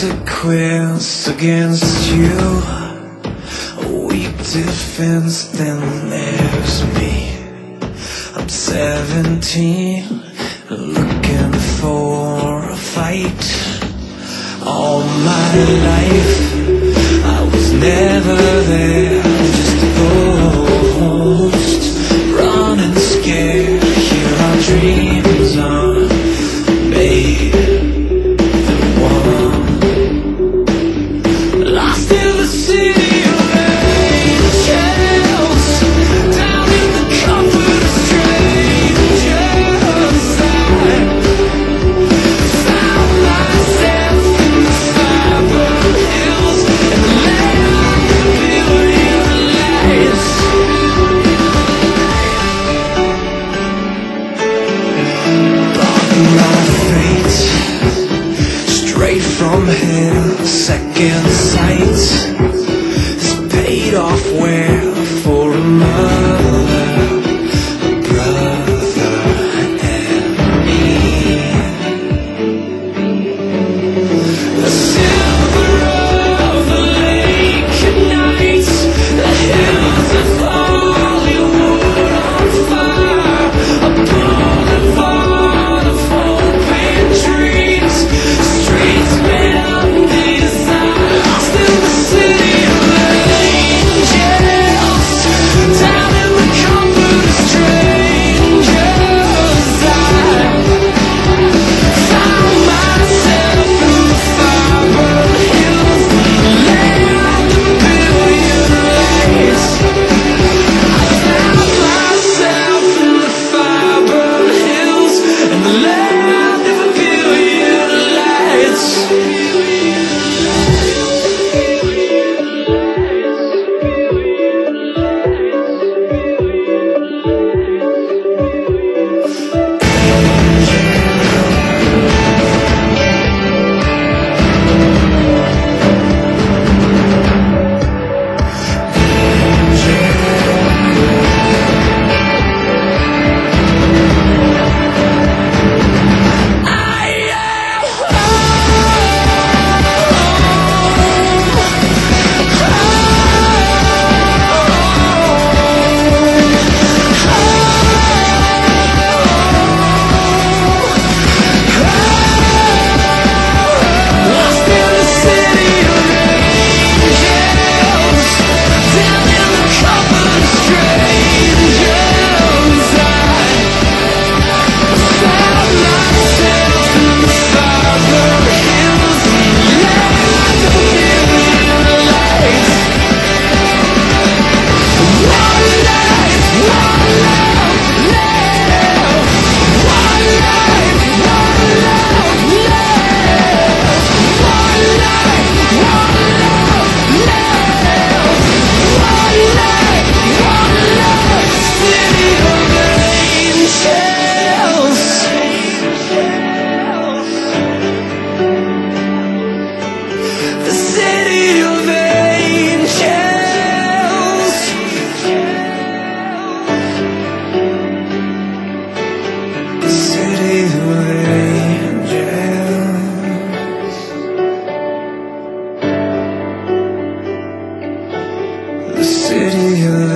consequence against you. A weak defense, then there's me. I'm 17, looking for a fight. All my life I was never there, just a ghost, running scared. Here our dreams are made. Lost in the city of angels, down in the comfort of strangers. I found myself in the fiber hills and the land of a billion lights. Blocking my fate, straight from hell, second sight. This paid off well for a mother, a brother, and me. The silver of the lake at night, the hills of Hollywood on fire, a boulevard of hope and dreams, streets made of desire. Lost in the city of angels, down in the comfort of strangers. I found myself in the fiber hills, land of a billion lights. I found myself in the fiber hills and the land of a billion lights. Lost in the city of angels, down in the comfort of strangers. I found myself in the fiber hills, land of a billion lights. One life, one love, live. One life, one love, live. One life, one love, live. One life, one love, city of angels. The city of angels. The city of angels. The city of